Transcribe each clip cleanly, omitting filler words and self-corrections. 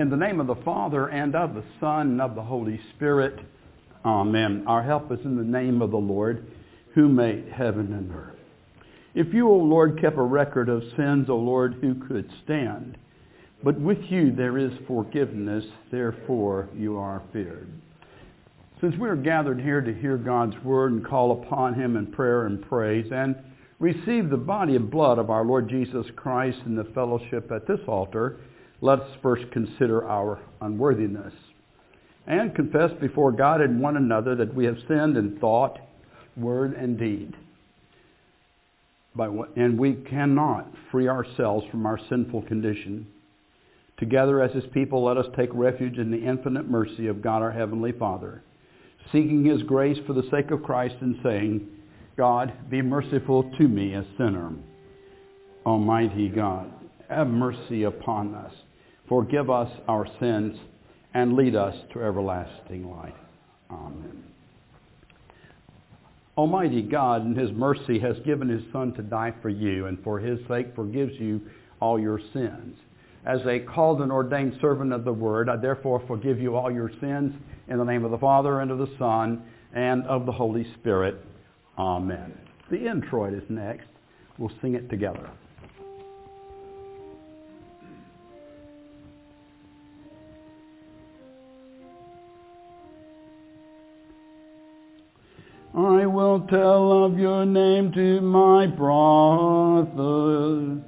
In the name of the Father, and of the Son, and of the Holy Spirit. Amen. Our help is in the name of the Lord, who made heaven and earth. If you, O Lord, kept a record of sins, O Lord, who could stand? But with you there is forgiveness, therefore you are feared. Since we are gathered here to hear God's word and call upon him in prayer and praise, and receive the body and blood of our Lord Jesus Christ in the fellowship at this altar, let us first consider our unworthiness and confess before God and one another that we have sinned in thought, word, and deed. And we cannot free ourselves from our sinful condition. Together as his people, let us take refuge in the infinite mercy of God our Heavenly Father, seeking his grace for the sake of Christ and saying, God, be merciful to me, a sinner. Almighty God, have mercy upon us. Forgive us our sins and lead us to everlasting life. Amen. Almighty God, in his mercy, has given his Son to die for you, and for his sake forgives you all your sins. As a called and ordained servant of the Word, I therefore forgive you all your sins in the name of the Father, and of the Son, and of the Holy Spirit. Amen. The introit is next. We'll sing it together. I will tell of your name to my brothers.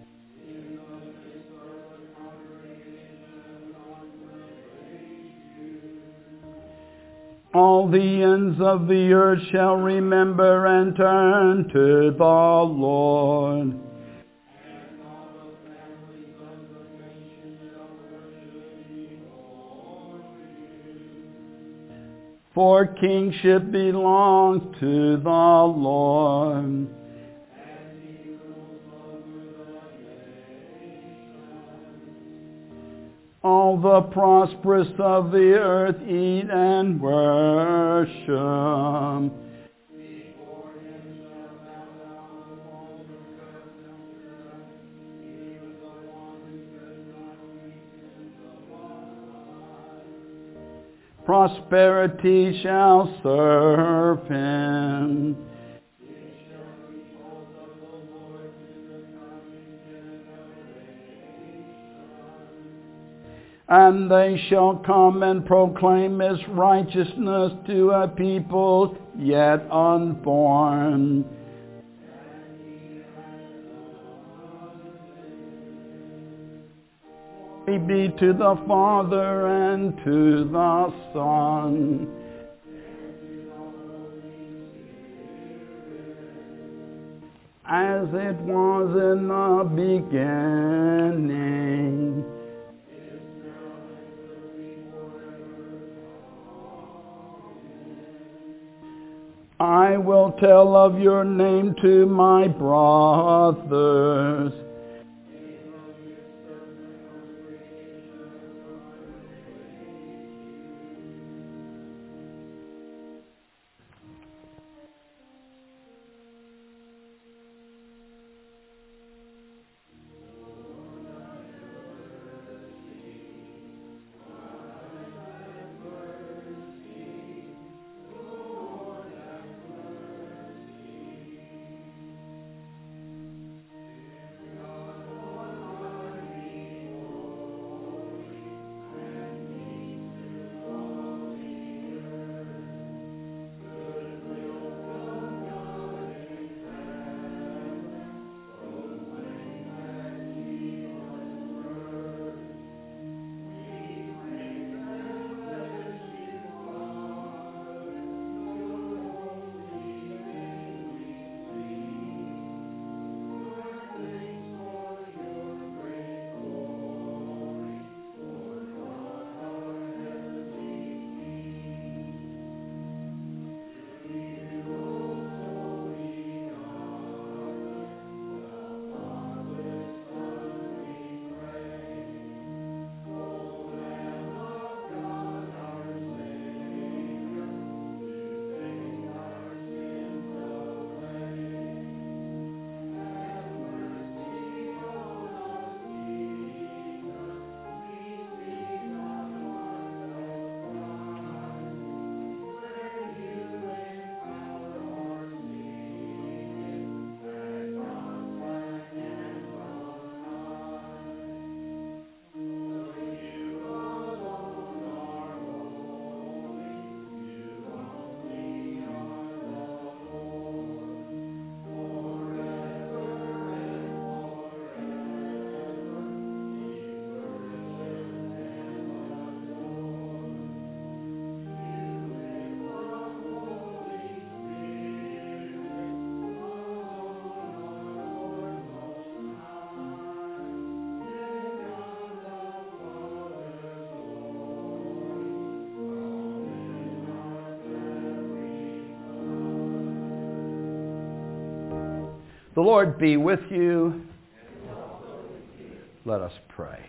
All the ends of the earth shall remember and turn to the Lord. For kingship belongs to the Lord. All the prosperous of the earth eat and worship. Prosperity shall serve him. And they shall come and proclaim his righteousness to a people yet unborn. Glory be to the Father and to the Son, as it was in the beginning. I will tell of your name to my brothers. The Lord be with you. Let us pray.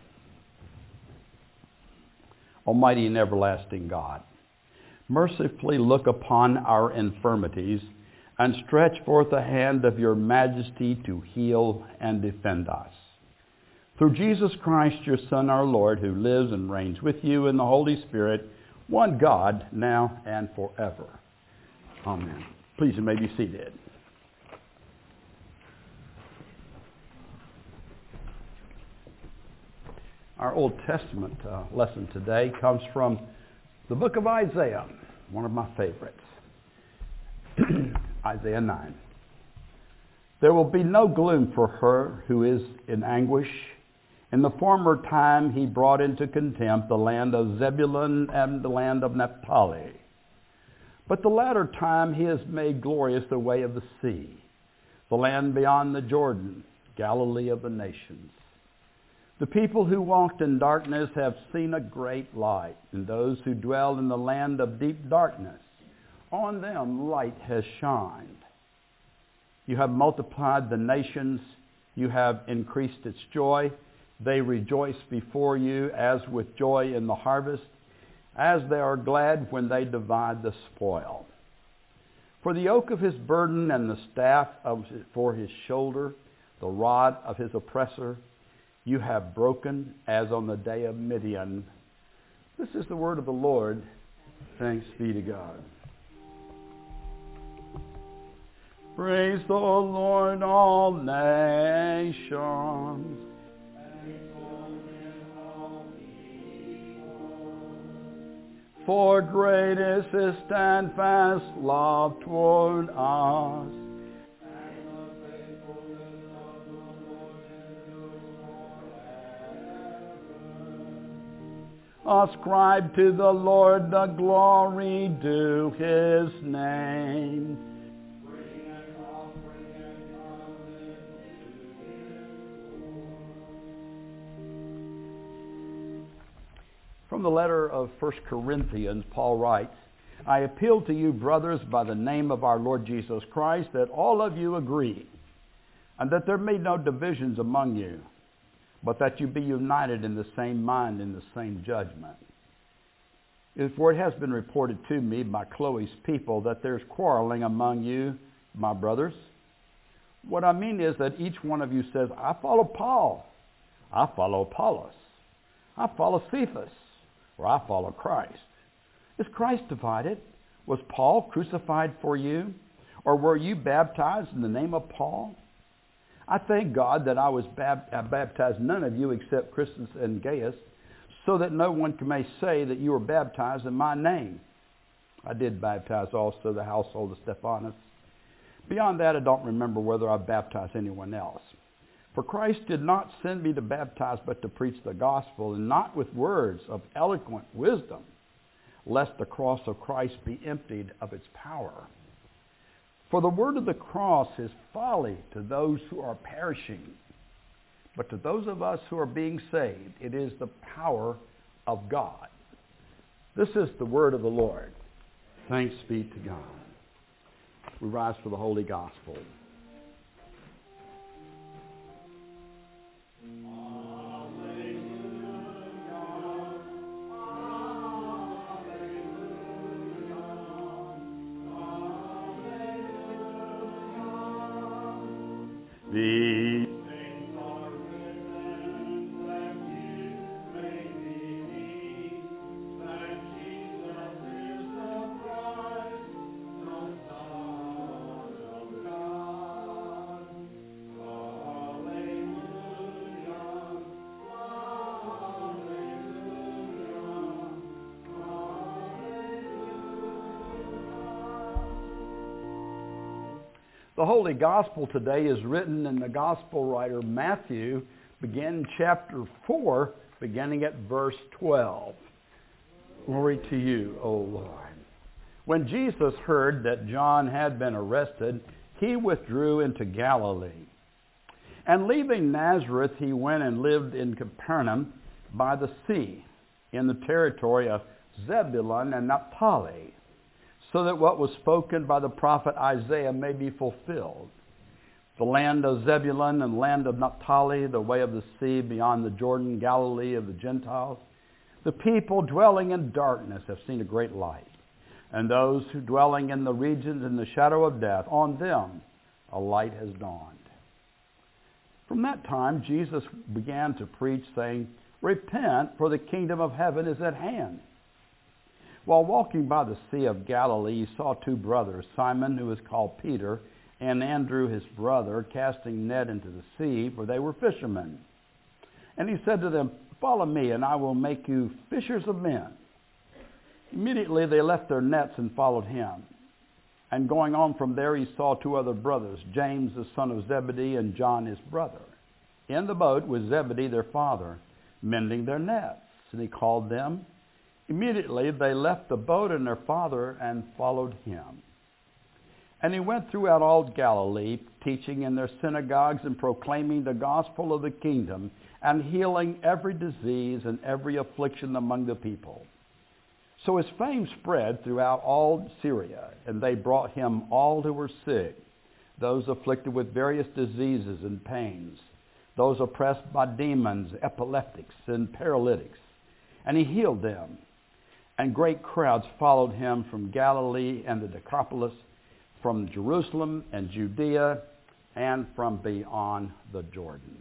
Almighty and everlasting God, mercifully look upon our infirmities and stretch forth the hand of your majesty to heal and defend us. Through Jesus Christ, your Son, our Lord, who lives and reigns with you in the Holy Spirit, one God, now and forever. Amen. Please, you may be seated. Our Old Testament lesson today comes from the book of Isaiah, one of my favorites. Isaiah 9. There will be no gloom for her who is in anguish. In the former time he brought into contempt the land of Zebulun and the land of Naphtali. But the latter time he has made glorious the way of the sea, the land beyond the Jordan, Galilee of the nations. The people who walked in darkness have seen a great light, and those who dwell in the land of deep darkness, on them light has shined. You have multiplied the nations, you have increased its joy. They rejoice before you as with joy in the harvest, as they are glad when they divide the spoil. For the yoke of his burden and the staff for his shoulder, the rod of his oppressor, you have broken as on the day of Midian. This is the word of the Lord. Thanks be to God. Praise the Lord, all nations. For great is his steadfast love toward us. Ascribe to the Lord the glory due his name. From the letter of 1 Corinthians, Paul writes, I appeal to you, brothers, by the name of our Lord Jesus Christ, that all of you agree, and that there be no divisions among you, but that you be united in the same mind, in the same judgment. For it has been reported to me by Chloe's people that there's quarreling among you, my brothers. What I mean is that each one of you says, I follow Paul, I follow Apollos, I follow Cephas, or I follow Christ. Is Christ divided? Was Paul crucified for you? Or were you baptized in the name of Paul? I thank God that I baptized none of you except Crispus and Gaius, so that no one may say that you were baptized in my name. I did baptize also the household of Stephanas. Beyond that, I don't remember whether I baptized anyone else. For Christ did not send me to baptize, but to preach the gospel, and not with words of eloquent wisdom, lest the cross of Christ be emptied of its power. For the word of the cross is folly to those who are perishing, but to those of us who are being saved, it is the power of God. This is the word of the Lord. Thanks be to God. We rise for the Holy Gospel. These things are written that you may believe that Jesus is the Christ, the Son of God. Hallelujah, hallelujah, hallelujah. The Holy Gospel today is written in the Gospel writer Matthew, beginning chapter 4, beginning at verse 12. Glory to you, O Lord. When Jesus heard that John had been arrested, he withdrew into Galilee. And leaving Nazareth, he went and lived in Capernaum by the sea, in the territory of Zebulun and Naphtali, so that what was spoken by the prophet Isaiah may be fulfilled. the land of Zebulun and land of Naphtali, the way of the sea beyond the Jordan, Galilee of the Gentiles. The people dwelling in darkness have seen a great light, and those who dwelling in the regions in the shadow of death, on them a light has dawned. From that time, Jesus began to preach, saying, "Repent, for the kingdom of heaven is at hand." While walking by the Sea of Galilee, he saw two brothers, Simon, who is called Peter, and Andrew, his brother, casting net into the sea, for they were fishermen. And he said to them, "Follow me, and I will make you fishers of men." Immediately they left their nets and followed him. And going on from there, he saw two other brothers, James the son of Zebedee and John his brother, in the boat with Zebedee their father, mending their nets. And he called them. Immediately they left the boat and their father and followed him. And he went throughout all Galilee, teaching in their synagogues and proclaiming the gospel of the kingdom and healing every disease and every affliction among the people. So his fame spread throughout all Syria, and they brought him all who were sick, those afflicted with various diseases and pains, those oppressed by demons, epileptics, and paralytics, and he healed them. And great crowds followed him from Galilee and the Decapolis, from Jerusalem and Judea, and from beyond the Jordan.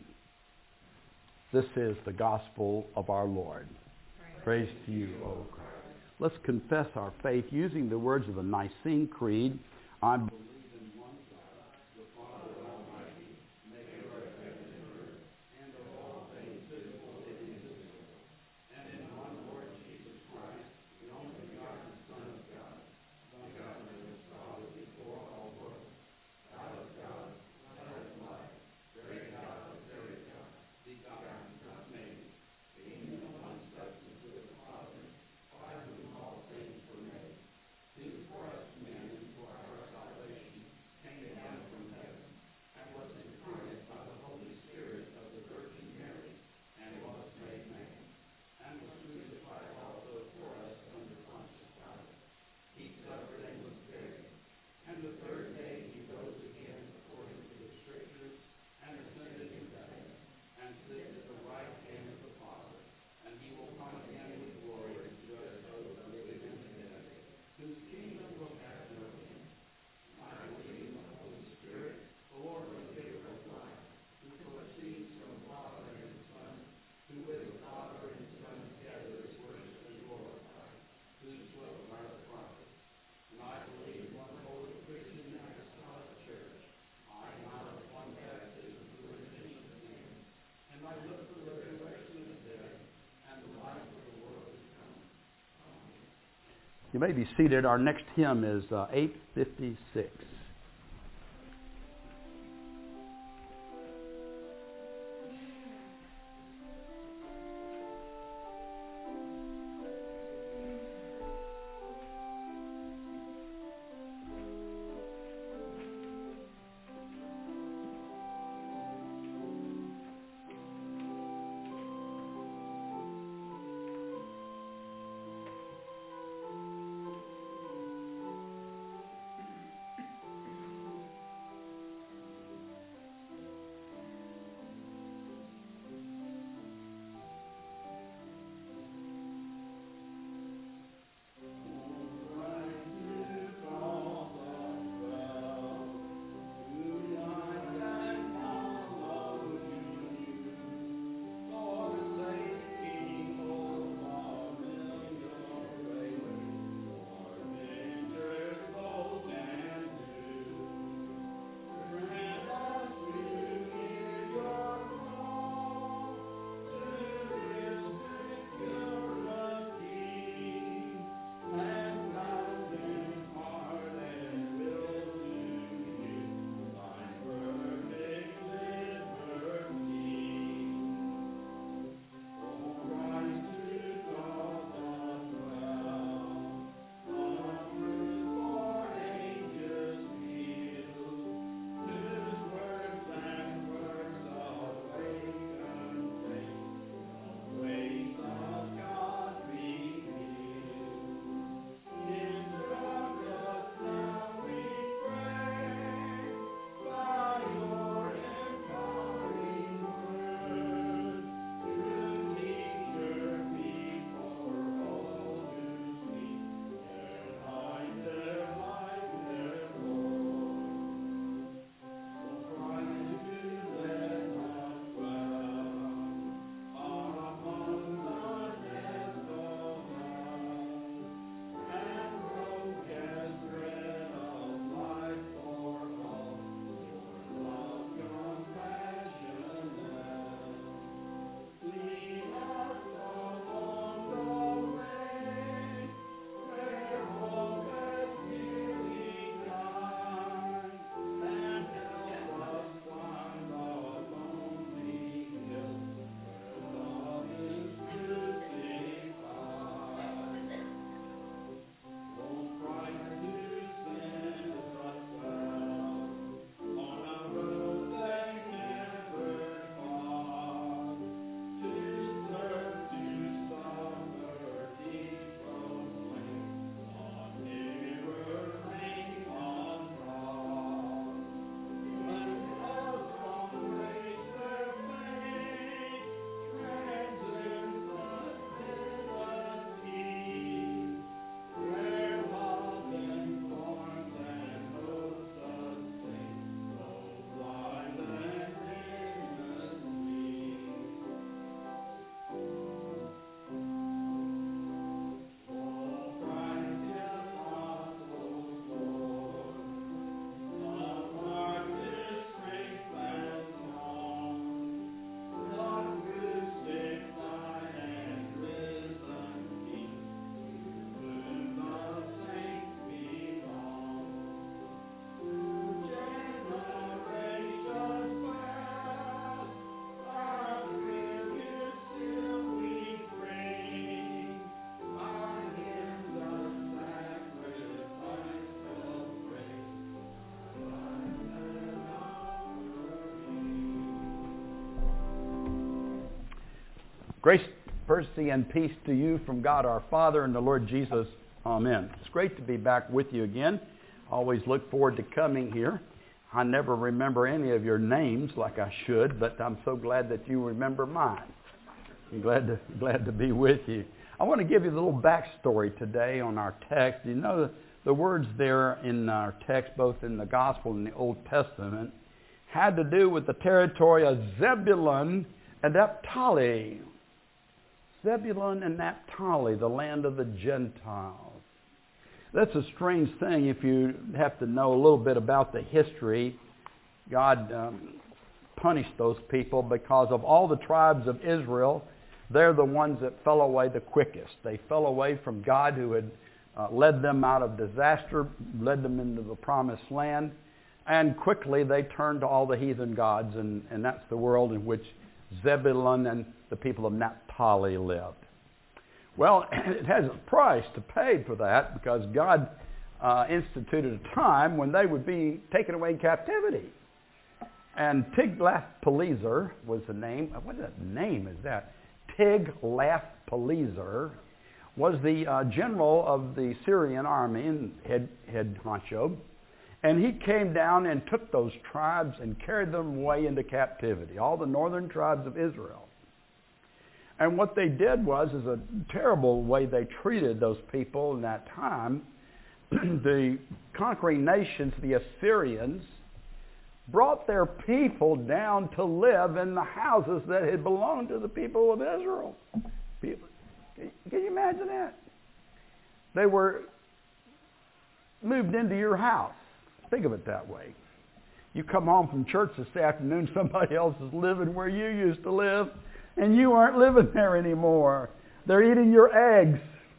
This is the gospel of our Lord. Praise to you, O Christ. Let's confess our faith using the words of the Nicene Creed. I believe in one God, the Father Almighty, maker of heaven and earth, and of all things visible and invisible, and in one Lord Jesus Christ, the only begotten Son of God, begotten of his Father before all worlds, God of God, God of light, very God of very God, begotten, not made, being in one substance with the Father, by whom all things were made, who for us men and for our salvation came down from heaven, and was incarnate by the Holy Spirit of the Virgin Mary, and was made man, and was crucified also for us under Pontius Pilate. He suffered and was buried, and the third day he rose again according to the Scriptures, and ascended into heaven, and sitteth at the right hand of the Father, and he will come again with glory to judge those who live and the dead, whose kingdom will have no end. I believe in the Holy Spirit, the Lord, the giver of life, who proceeds from the Father and the Son, who with the Father and the Son together is worshipped and glorified, whose dwell by the prophets. And I believe in one holy Christian and apostolic church. I acknowledge one baptism for the remission of sins, and I look for the resurrection of the dead and the life of the world to come. Amen. You may be seated. Our next hymn is 856. Grace, mercy, and peace to you from God our Father and the Lord Jesus. Amen. It's great to be back with you again. Always look forward to coming here. I never remember any of your names like I should, but I'm so glad that you remember mine. I'm glad to be with you. I want to give you a little backstory today on our text. You know, the words there in our text, both in the Gospel and the Old Testament, had to do with the territory of Zebulun and Naphtali. Zebulun and Naphtali, the land of the Gentiles. That's a strange thing if you have to know a little bit about the history. God punished those people because of all the tribes of Israel. They're the ones that fell away the quickest. They fell away from God who had led them out of disaster, led them into the promised land, and quickly they turned to all the heathen gods, and that's the world in which Zebulun and the people of Naphtali lived. Well, it has a price to pay for that because God instituted a time when they would be taken away in captivity. And Tiglath-Pileser was the name. What name is that? Tiglath-Pileser was the general of the Syrian army and head honcho. And he came down and took those tribes and carried them away into captivity, all the northern tribes of Israel. And what they did is a terrible way they treated those people in that time. The conquering nations, the Assyrians, brought their people down to live in the houses that had belonged to the people of Israel. Can you imagine that? They were moved into your house. Think of it that way. You come home from church this afternoon, somebody else is living where you used to live, and you aren't living there anymore. They're eating your eggs.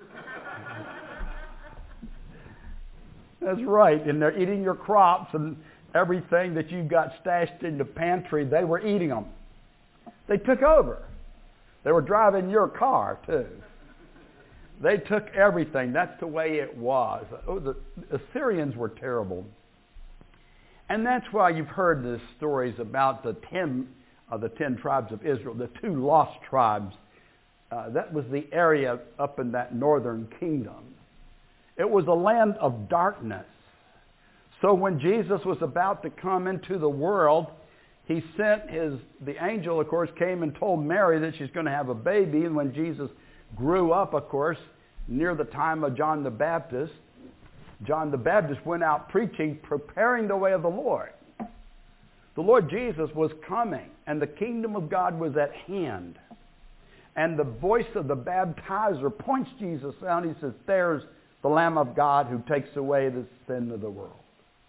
That's right. And they're eating your crops and everything that you've got stashed in the pantry. They were eating them. They took over. They were driving your car, too. They took everything. That's the way it was. The Assyrians were terrible. And that's why you've heard the stories about the 10 tribes of Israel, the 2 lost tribes. That was the area up in that northern kingdom. It was a land of darkness. So when Jesus was about to come into the world, he sent the angel, of course, came and told Mary that she's going to have a baby. And when Jesus grew up, of course, near the time of John the Baptist went out preaching, preparing the way of the Lord. The Lord Jesus was coming, and the kingdom of God was at hand. And the voice of the baptizer points Jesus out. He says, "There's the Lamb of God who takes away the sin of the world."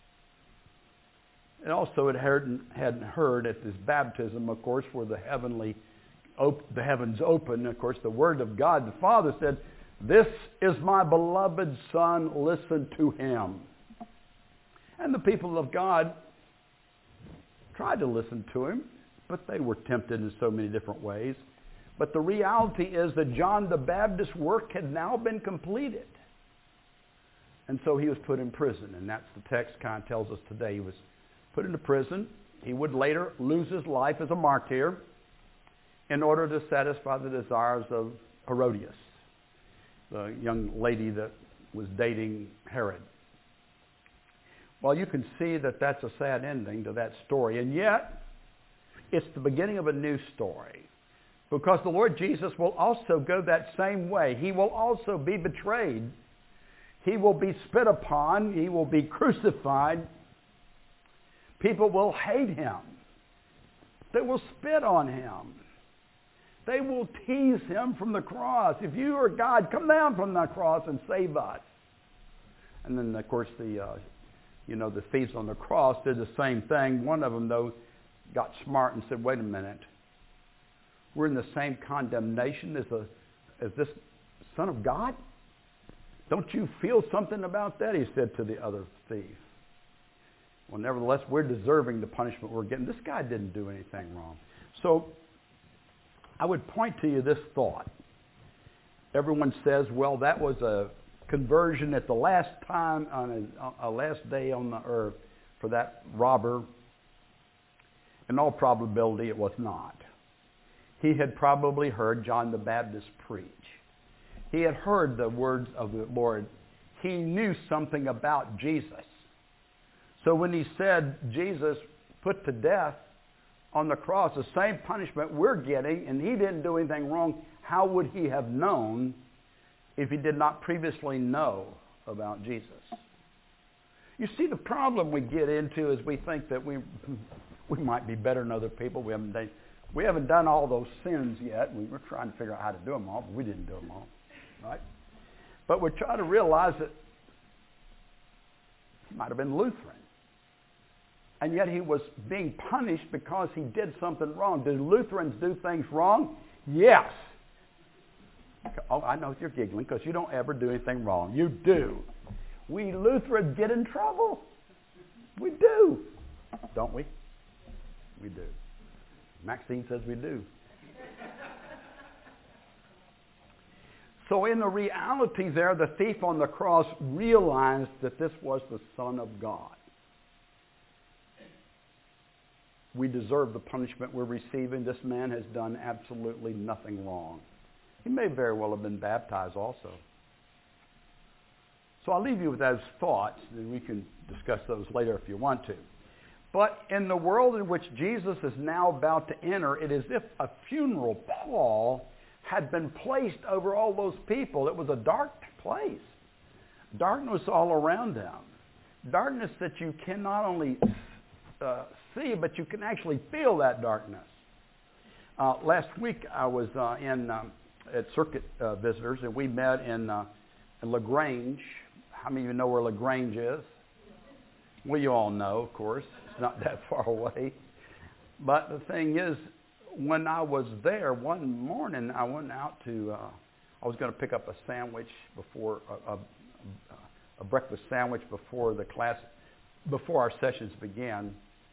And also it hadn't heard at this baptism, of course, where the heavens opened. Of course, the Word of God, the Father said, "This is my beloved Son, listen to him." And the people of God tried to listen to him, but they were tempted in so many different ways. But the reality is that John the Baptist's work had now been completed. And so he was put in prison, and that's the text kind of tells us today. He was put into prison. He would later lose his life as a martyr in order to satisfy the desires of Herodias, the young lady that was dating Herod. Well, you can see that that's a sad ending to that story. And yet, it's the beginning of a new story. Because the Lord Jesus will also go that same way. He will also be betrayed. He will be spit upon. He will be crucified. People will hate him. They will spit on him. They will tease him from the cross. "If you are God, come down from the cross and save us." And then, of course, the thieves on the cross did the same thing. One of them, though, got smart and said, "Wait a minute. We're in the same condemnation as this Son of God? Don't you feel something about that?" he said to the other thief. "Well, nevertheless, we're deserving the punishment we're getting. This guy didn't do anything wrong." So I would point to you this thought. Everyone says, well, that was a conversion at the last time, on a last day on the earth for that robber. In all probability, it was not. He had probably heard John the Baptist preach. He had heard the words of the Lord. He knew something about Jesus. So when he said, Jesus put to death on the cross, the same punishment we're getting, and he didn't do anything wrong, how would he have known if he did not previously know about Jesus? You see, the problem we get into is we think that we might be better than other people. We haven't done all those sins yet. We were trying to figure out how to do them all, but we didn't do them all, right? But we're trying to realize that he might have been Lutheran. And yet he was being punished because he did something wrong. Do Lutherans do things wrong? Yes. Oh, I know you're giggling because you don't ever do anything wrong. You do. We Lutherans get in trouble. We do. Don't we? We do. Maxine says we do. So in the reality there, the thief on the cross realized that this was the Son of God. We deserve the punishment we're receiving. This man has done absolutely nothing wrong. He may very well have been baptized also. So I'll leave you with those thoughts, and we can discuss those later if you want to. But in the world in which Jesus is now about to enter, it is as if a funeral pall had been placed over all those people. It was a dark place. Darkness all around them. Darkness that you can not only see, but you can actually feel that darkness. Last week I was at Circuit Visitors, and we met in LaGrange. How many of you know where LaGrange is? Well, you all know, of course. It's not that far away. But the thing is, when I was there one morning, I went out to, I was going to pick up a sandwich before, a breakfast sandwich before the class, before our sessions began.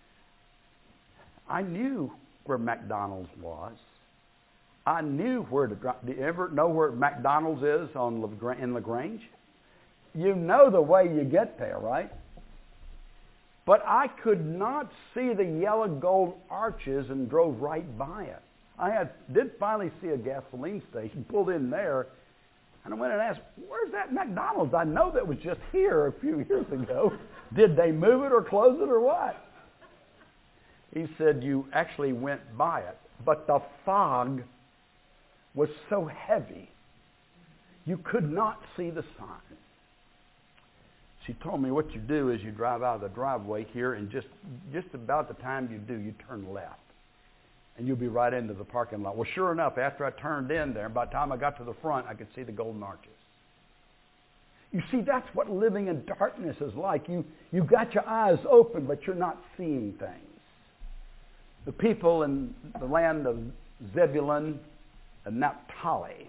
I knew where McDonald's was. I knew where to drive. Do you ever know where McDonald's is in LaGrange? You know the way you get there, right? But I could not see the yellow gold arches and drove right by it. I did finally see a gasoline station, pulled in there, and I went and asked, where's that McDonald's? I know that was just here a few years ago. Did they move it or close it or what? He said, you actually went by it, but the fog was so heavy, you could not see the sign. She told me what you do is you drive out of the driveway here, and just about the time you do, you turn left. And you'll be right into the parking lot. Well, sure enough, after I turned in there, by the time I got to the front, I could see the golden arches. You see, that's what living in darkness is like. You've got your eyes open, but you're not seeing things. The people in the land of Zebulun and Naphtali,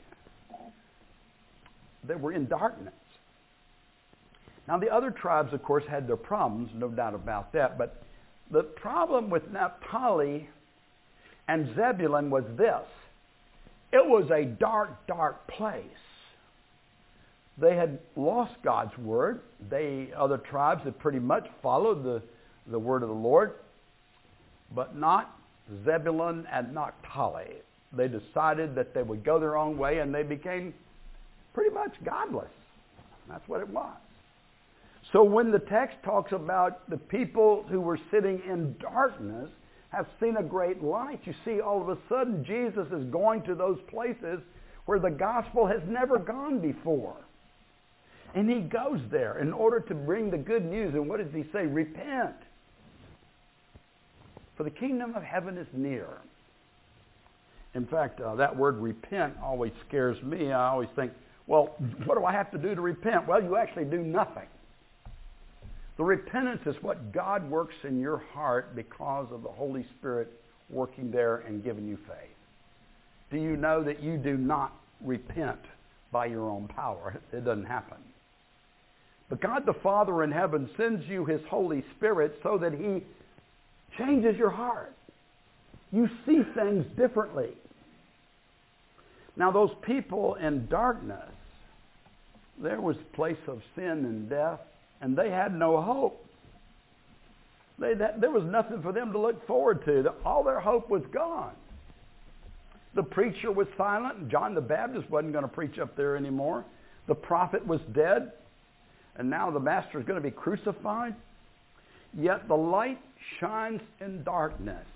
they were in darkness. Now, the other tribes, of course, had their problems, no doubt about that. But the problem with Naphtali and Zebulun was this. It was a dark, dark place. They had lost God's word. Other tribes had pretty much followed the word of the Lord, but not Zebulun and Naphtali. They decided that they would go their own way, and they became pretty much godless. That's what it was. So when the text talks about the people who were sitting in darkness have seen a great light, you see all of a sudden Jesus is going to those places where the gospel has never gone before. And he goes there in order to bring the good news. And what does he say? Repent, for the kingdom of heaven is near. In fact, that word repent always scares me. I always think, well, what do I have to do to repent? Well, you actually do nothing. The repentance is what God works in your heart because of the Holy Spirit working there and giving you faith. Do you know that you do not repent by your own power? It doesn't happen. But God the Father in heaven sends you His Holy Spirit so that He changes your heart. You see things differently. Now, those people in darkness, there was a place of sin and death, and they had no hope. There was nothing for them to look forward to. All their hope was gone. The preacher was silent, and John the Baptist wasn't going to preach up there anymore. The prophet was dead, and now the master is going to be crucified. Yet the light shines in darkness.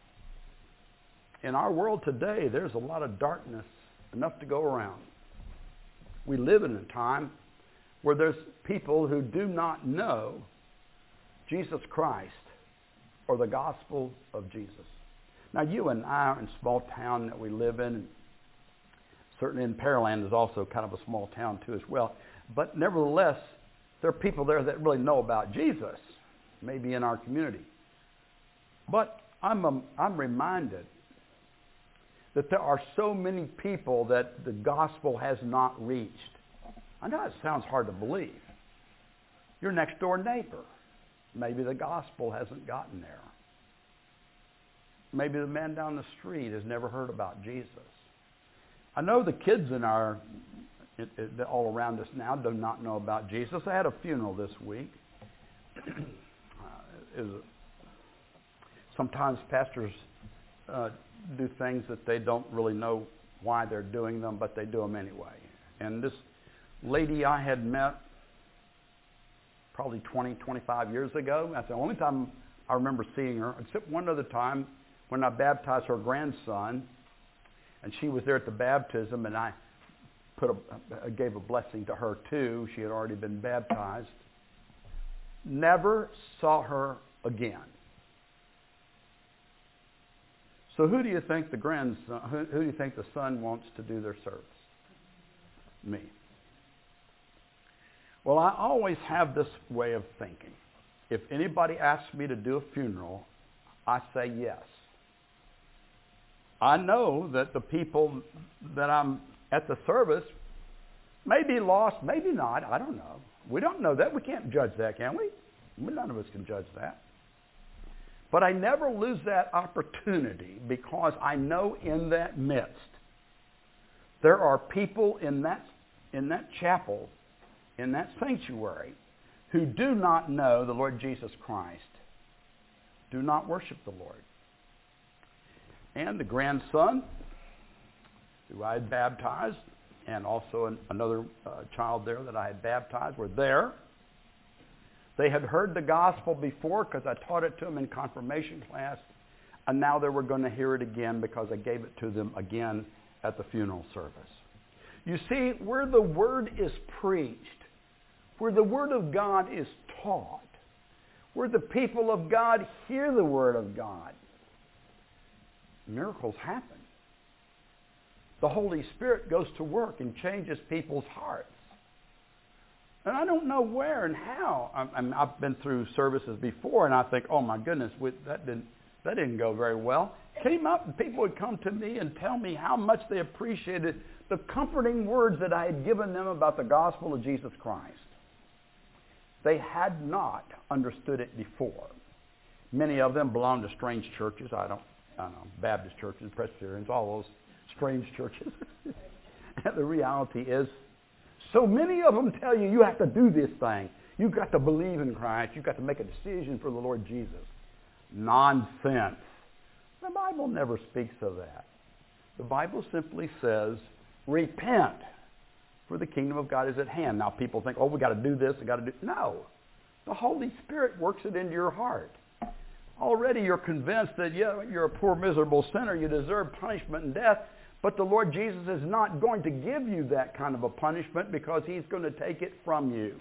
In our world today, there's a lot of darkness, enough to go around. We live in a time where there's people who do not know Jesus Christ or the gospel of Jesus. Now, you and I are in a small town that we live in. Certainly in Pearland is also kind of a small town too as well. But nevertheless, there are people there that really know about Jesus, maybe in our community. But I'm reminded that there are so many people that the gospel has not reached. I know it sounds hard to believe. Your next door neighbor, maybe the gospel hasn't gotten there. Maybe the man down the street has never heard about Jesus. I know the kids in all around us now do not know about Jesus. I had a funeral this week. Sometimes pastors do things that they don't really know why they're doing them, but they do them anyway. And this lady I had met probably 20, 25 years ago, that's the only time I remember seeing her, except one other time when I baptized her grandson, and she was there at the baptism, and I gave a blessing to her too. She had already been baptized. Never saw her again. So who do you think the grandson, who do you think the son wants to do their service? Me. Well, I always have this way of thinking. If anybody asks me to do a funeral, I say yes. I know that the people that I'm at the service may be lost, maybe not. I don't know. We don't know that. We can't judge that, can we? None of us can judge that. But I never lose that opportunity because I know in that midst there are people in that chapel, in that sanctuary, who do not know the Lord Jesus Christ, do not worship the Lord. And the grandson, who I had baptized, and also another child there that I had baptized, were there. They had heard the gospel before because I taught it to them in confirmation class, and now they were going to hear it again because I gave it to them again at the funeral service. You see, where the word is preached, where the word of God is taught, where the people of God hear the word of God, miracles happen. The Holy Spirit goes to work and changes people's hearts. And I don't know where and how. I've been through services before, and I think, oh my goodness, that didn't go very well. Came up, and people would come to me and tell me how much they appreciated the comforting words that I had given them about the gospel of Jesus Christ. They had not understood it before. Many of them belong to strange churches. I don't know, Baptist churches, Presbyterians, all those strange churches. And the reality is, so many of them tell you, you have to do this thing. You've got to believe in Christ. You've got to make a decision for the Lord Jesus. Nonsense. The Bible never speaks of that. The Bible simply says, repent, for the kingdom of God is at hand. Now people think, oh, we got to do this, we got to do... No. The Holy Spirit works it into your heart. Already you're convinced that you're a poor, miserable sinner. You deserve punishment and death. But the Lord Jesus is not going to give you that kind of a punishment because He's going to take it from you.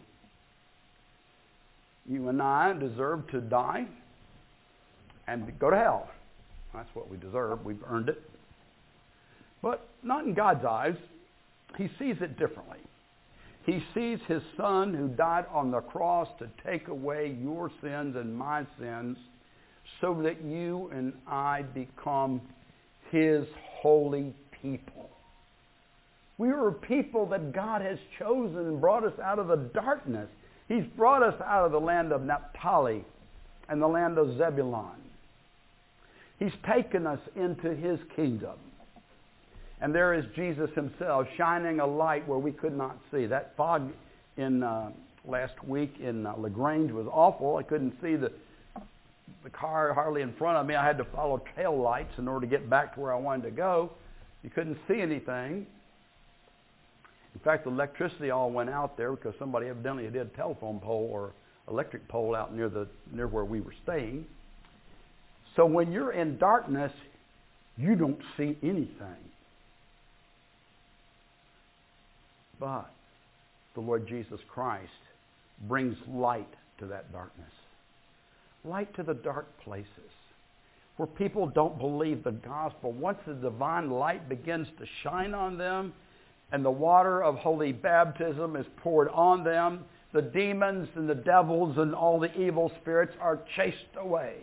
You and I deserve to die and go to hell. That's what we deserve. We've earned it. But not in God's eyes. He sees it differently. He sees His Son who died on the cross to take away your sins and my sins so that you and I become His holy people. We are a people that God has chosen and brought us out of the darkness. He's brought us out of the land of Naphtali and the land of Zebulun. He's taken us into His kingdom. And there is Jesus Himself shining a light where we could not see. That fog in last week in LaGrange was awful. I couldn't see the car hardly in front of me. I had to follow tail lights in order to get back to where I wanted to go. You couldn't see anything. In fact, the electricity all went out there because somebody evidently did a telephone pole or electric pole out near where we were staying. So when you're in darkness, you don't see anything. But the Lord Jesus Christ brings light to that darkness. Light to the dark places where people don't believe the gospel. Once the divine light begins to shine on them and the water of holy baptism is poured on them, the demons and the devils and all the evil spirits are chased away.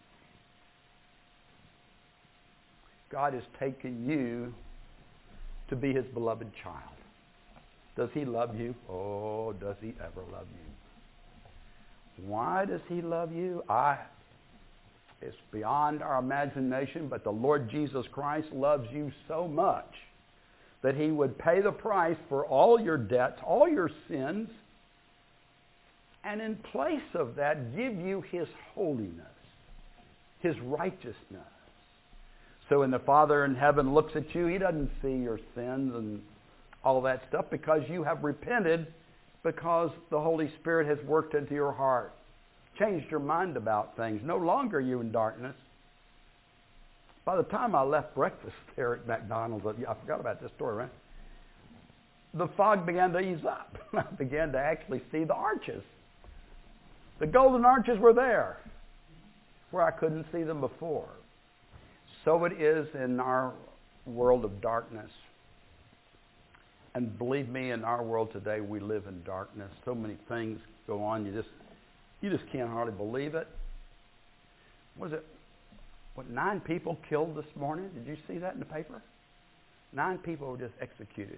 God has taken you to be His beloved child. Does He love you? Oh, does He ever love you? Why does He love you? It's beyond our imagination, but the Lord Jesus Christ loves you so much that He would pay the price for all your debts, all your sins, and in place of that, give you His holiness, His righteousness. So when the Father in heaven looks at you, He doesn't see your sins and all that stuff because you have repented, because the Holy Spirit has worked into your heart, changed your mind about things. No longer are you in darkness. By the time I left breakfast there at McDonald's, I forgot about this story, right? The fog began to ease up. I began to actually see the arches. The golden arches were there where I couldn't see them before. So it is in our world of darkness. And believe me, in our world today, we live in darkness. So many things go on, you just can't hardly believe it. Was it, 9 people killed this morning? Did you see that in the paper? 9 people were just executed.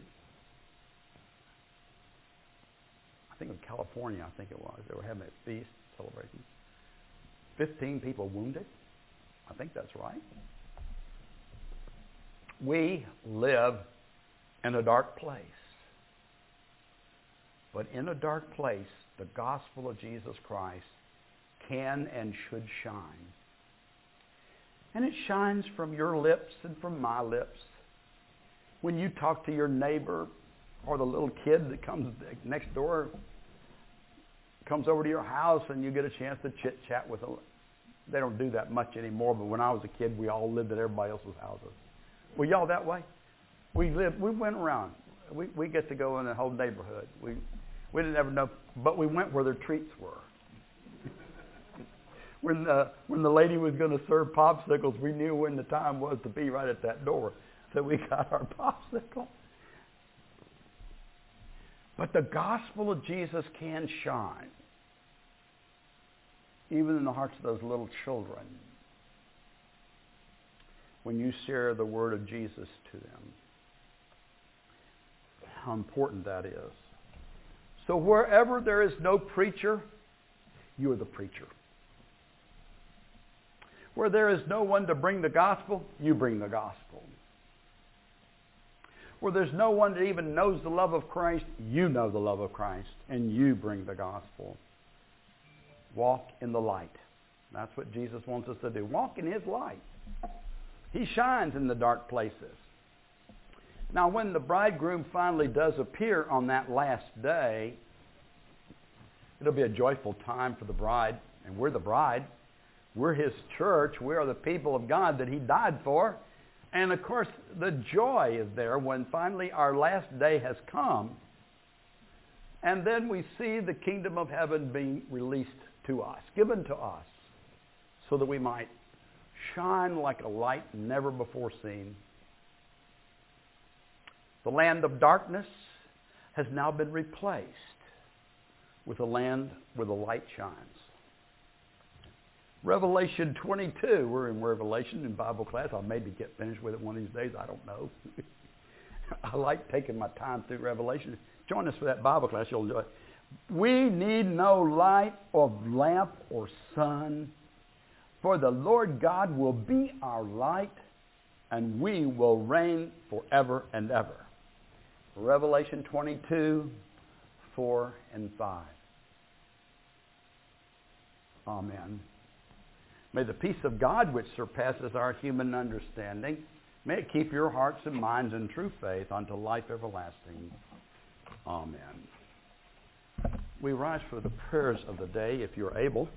I think in California, it was. They were having a feast celebration. 15 people wounded. I think that's right. We live in a dark place. But in a dark place, the gospel of Jesus Christ can and should shine. And it shines from your lips and from my lips. When you talk to your neighbor or the little kid that comes next door, comes over to your house and you get a chance to chit-chat with them. They don't do that much anymore, but when I was a kid, we all lived at everybody else's houses. Were y'all that way? We went around. We get to go in the whole neighborhood. We didn't ever know, but we went where their treats were. When the lady was going to serve popsicles, we knew when the time was to be right at that door. So we got our popsicle. But the gospel of Jesus can shine, even in the hearts of those little children, when you share the word of Jesus to them. How important that is. So wherever there is no preacher, you are the preacher. Where there is no one to bring the gospel, you bring the gospel. Where there's no one that even knows the love of Christ, you know the love of Christ, and you bring the gospel. Walk in the light. That's what Jesus wants us to do. Walk in His light. He shines in the dark places. Now, when the bridegroom finally does appear on that last day, it'll be a joyful time for the bride, and we're the bride. We're His church. We are the people of God that He died for. And, of course, the joy is there when finally our last day has come. And then we see the kingdom of heaven being released to us, given to us, so that we might shine like a light never before seen. The land of darkness has now been replaced with a land where the light shines. Revelation 22. We're in Revelation in Bible class. I'll maybe get finished with it one of these days. I don't know. I like taking my time through Revelation. Join us for that Bible class. You'll enjoy it. We need no light of lamp or sun, for the Lord God will be our light, and we will reign forever and ever. Revelation 22, 4 and 5. Amen. May the peace of God, which surpasses our human understanding, May it keep your hearts and minds in true faith unto life everlasting. Amen. We rise for the prayers of the day, if you're able.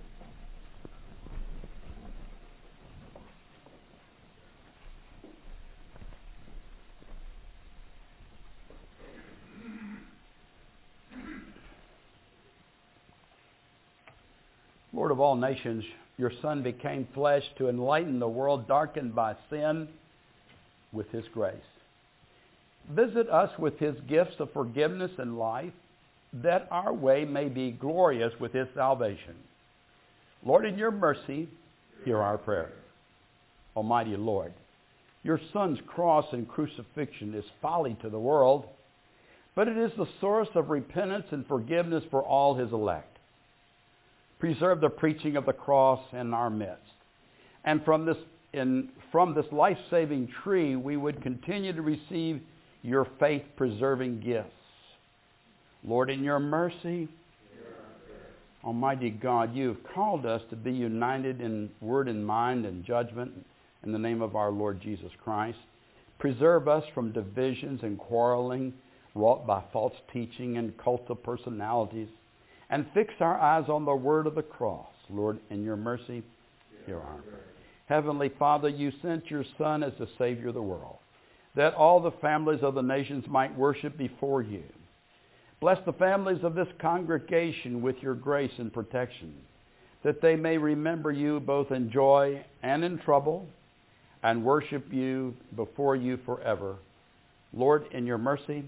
Lord of all nations, your Son became flesh to enlighten the world darkened by sin with his grace. Visit us with his gifts of forgiveness and life, that our way may be glorious with his salvation. Lord, in your mercy, hear our prayer. Almighty Lord, your Son's cross and crucifixion is folly to the world, but it is the source of repentance and forgiveness for all his elect. Preserve the preaching of the cross in our midst. And from this life-saving tree, we would continue to receive your faith-preserving gifts. Lord, in your mercy, Almighty God, you have called us to be united in word and mind and judgment in the name of our Lord Jesus Christ. Preserve us from divisions and quarreling wrought by false teaching and cult of personalities, and fix our eyes on the word of the cross. Lord, in your mercy, hear our prayer. Heavenly Father, you sent your Son as the Savior of the world, that all the families of the nations might worship before you. Bless the families of this congregation with your grace and protection, that they may remember you both in joy and in trouble, and worship you before you forever. Lord, in your mercy,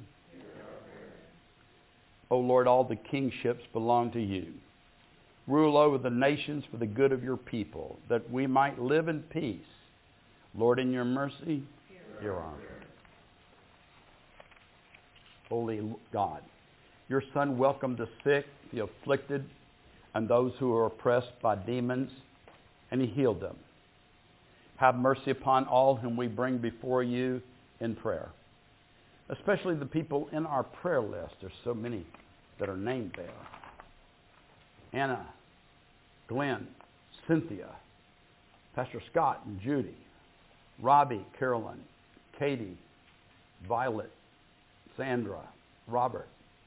O Lord, all the kingships belong to you. Rule over the nations for the good of your people, that we might live in peace. Lord, in your mercy, hear our prayer. Holy God, your Son welcomed the sick, the afflicted, and those who are oppressed by demons, and he healed them. Have mercy upon all whom we bring before you in prayer, especially the people in our prayer list. There's so many that are named there. Anna, Glenn, Cynthia, Pastor Scott and Judy, Robbie, Carolyn, Katie, Violet, Sandra, Robert,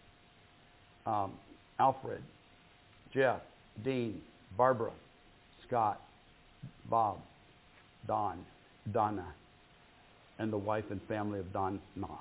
Alfred, Jeff, Dean, Barbara, Scott, Bob, Don, Donna, and the wife and family of Don Knopf.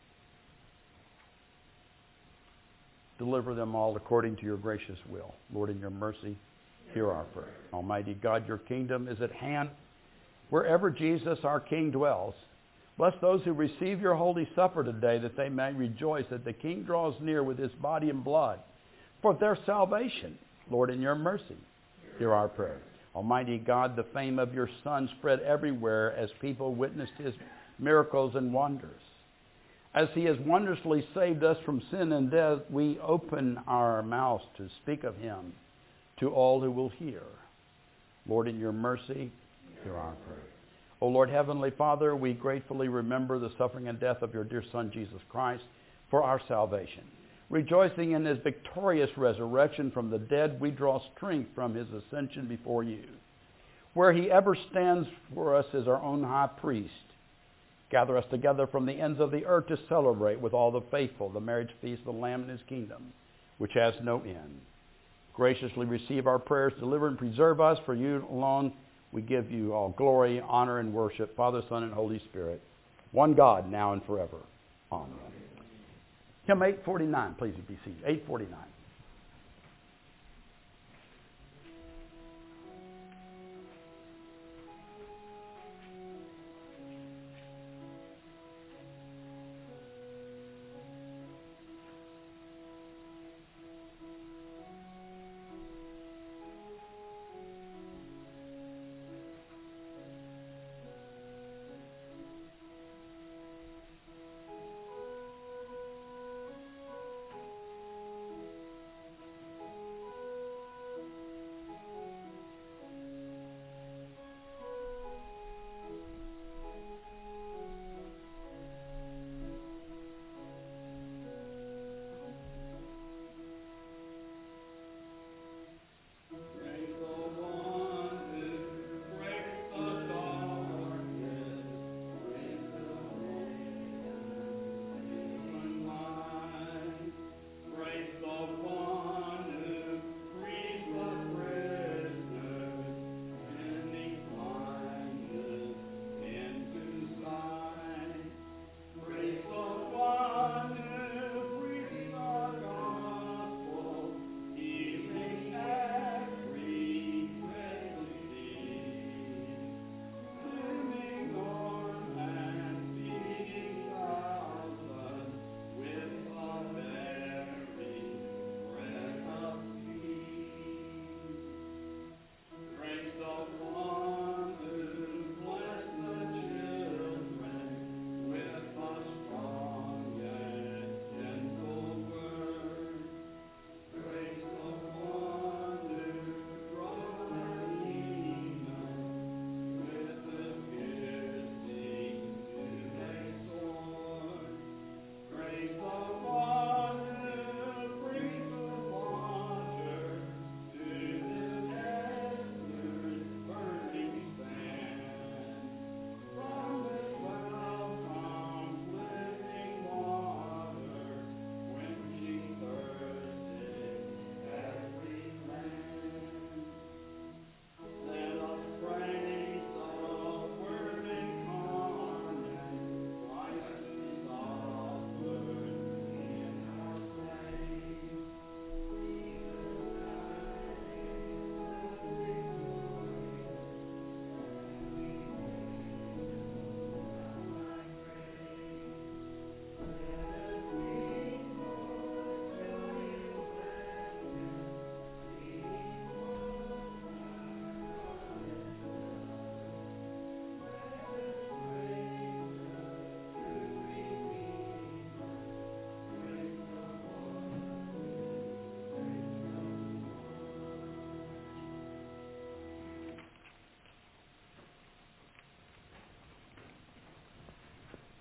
Deliver them all according to your gracious will. Lord, in your mercy, hear our prayer. Almighty God, your kingdom is at hand. Wherever Jesus, our King, dwells, bless those who receive your holy supper today, that they may rejoice that the King draws near with his body and blood for their salvation. Lord, in your mercy, hear our prayer. Almighty God, the fame of your Son spread everywhere as people witnessed his miracles and wonders. As he has wondrously saved us from sin and death, we open our mouths to speak of him to all who will hear. Lord, in your mercy, hear our prayer. O Lord, Heavenly Father, we gratefully remember the suffering and death of your dear Son, Jesus Christ, for our salvation. Rejoicing in his victorious resurrection from the dead, we draw strength from his ascension before you, where he ever stands for us as our own high priest. Gather us together from the ends of the earth to celebrate with all the faithful the marriage feast of the Lamb in his kingdom, which has no end. Graciously receive our prayers, deliver and preserve us. For you alone we give you all glory, honor, and worship, Father, Son, and Holy Spirit, one God, now and forever. Amen. Hymn 849, please be seated. 849.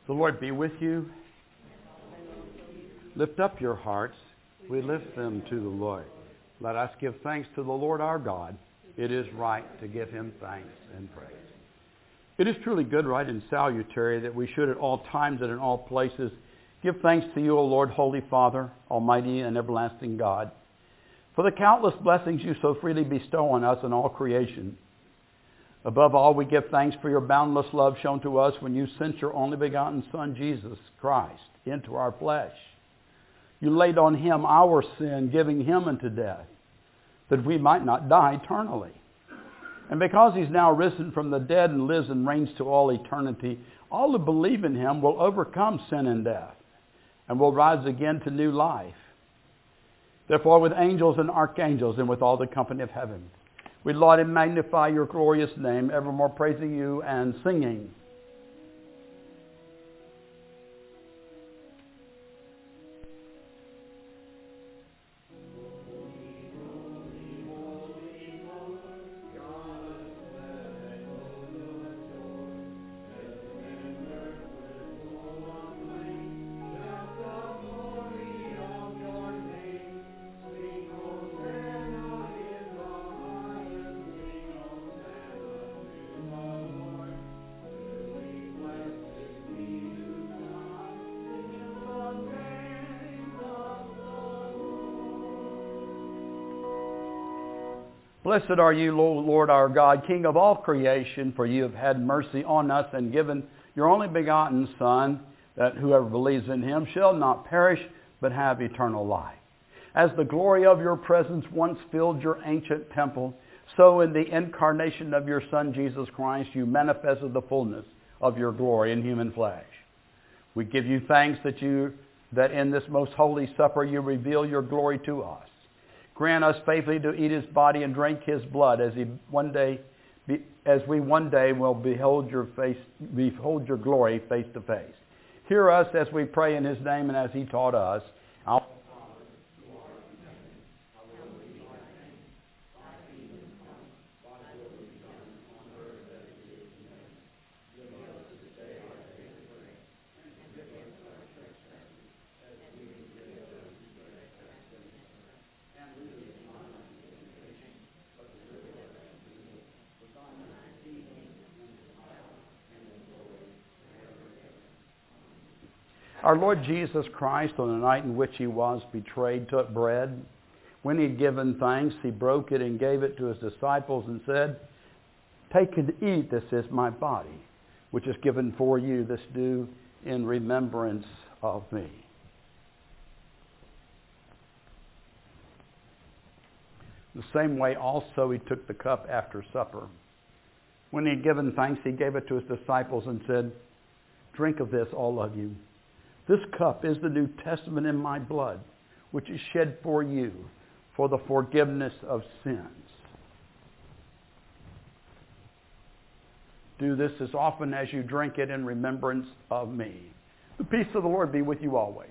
The Lord be with you. Lift up your hearts. We lift them to the Lord. Let us give thanks to the Lord our God. It is right to give him thanks and praise. It is truly good, right, and salutary that we should at all times and in all places give thanks to you, O Lord, Holy Father, Almighty and everlasting God, for the countless blessings you so freely bestow on us and all creation. Above all, we give thanks for your boundless love shown to us when you sent your only begotten Son, Jesus Christ, into our flesh. You laid on him our sin, giving him unto death, that we might not die eternally. And because he's now risen from the dead and lives and reigns to all eternity, all who believe in him will overcome sin and death, and will rise again to new life. Therefore, with angels and archangels and with all the company of heaven, we laud and magnify your glorious name, evermore praising you and singing. Blessed are you, Lord our God, King of all creation, for you have had mercy on us and given your only begotten Son, that whoever believes in him shall not perish, but have eternal life. As the glory of your presence once filled your ancient temple, so in the incarnation of your Son, Jesus Christ, you manifested the fullness of your glory in human flesh. We give you thanks that in this most holy supper you reveal your glory to us. Grant us faithfully to eat his body and drink his blood as we one day will behold your glory face to face. Hear us as we pray in his name and as he taught us. Our Lord Jesus Christ, on the night in which he was betrayed, took bread. When he had given thanks, he broke it and gave it to his disciples and said, "Take and eat, this is my body, which is given for you. This do in remembrance of me." The same way also he took the cup after supper. When he had given thanks, he gave it to his disciples and said, "Drink of this, all of you. This cup is the New Testament in my blood, which is shed for you for the forgiveness of sins. Do this as often as you drink it in remembrance of me." The peace of the Lord be with you always.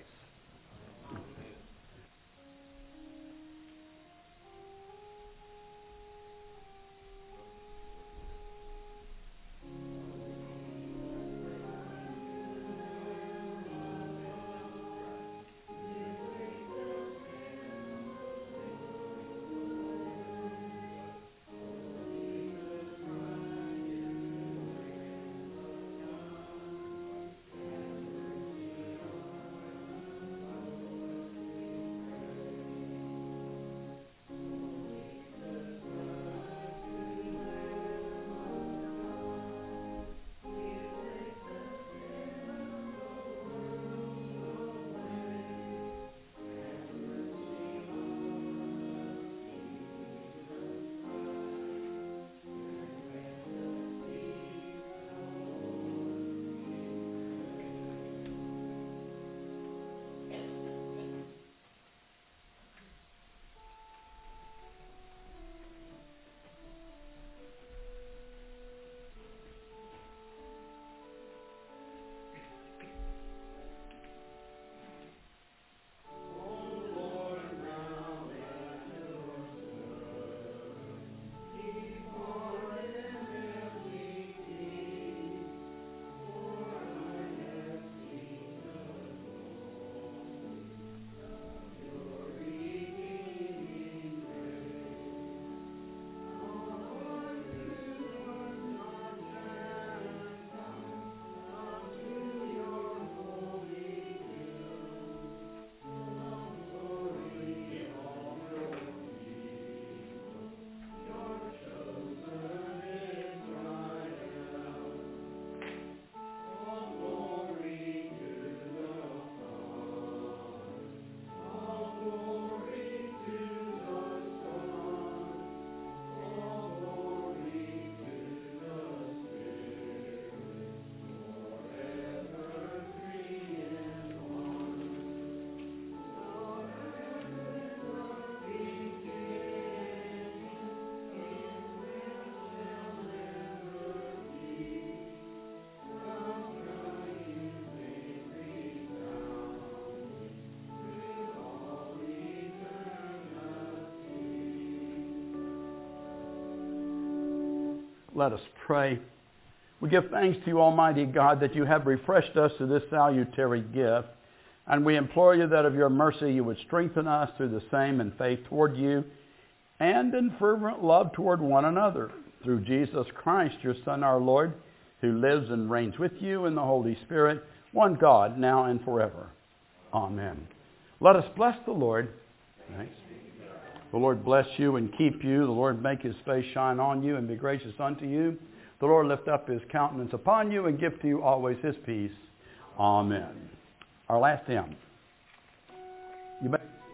Let us pray. We give thanks to you, Almighty God, that you have refreshed us to this salutary gift. And we implore you that of your mercy you would strengthen us through the same in faith toward you and in fervent love toward one another. Through Jesus Christ, your Son, our Lord, who lives and reigns with you in the Holy Spirit, one God, now and forever. Amen. Let us bless the Lord. Thanks. The Lord bless you and keep you. The Lord make his face shine on you and be gracious unto you. The Lord lift up his countenance upon you and give to you always his peace. Amen. Our last hymn. You may